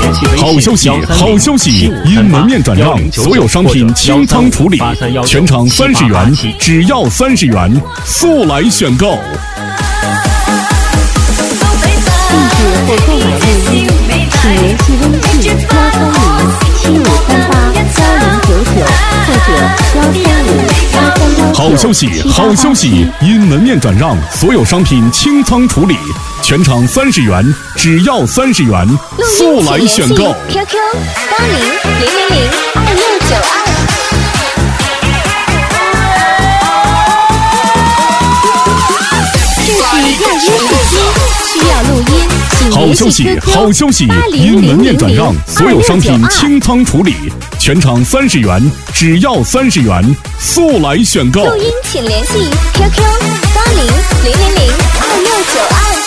好消息，好消息！因门面转让，所有商品清仓处理，全场30元，只要30元，速来选购。 地址或购买录音，请联系微信13075381099或者1358319。 好消息，好消息！因门面转让，所有商品清仓处理，全场30元，只要30元，速来选购。 QQ8000002692。需要录音，请好消息，好消息！因门面转让，所有商品清仓处理，全场30元，只要30元，速来选购。 录音请联系 QQ8000002692。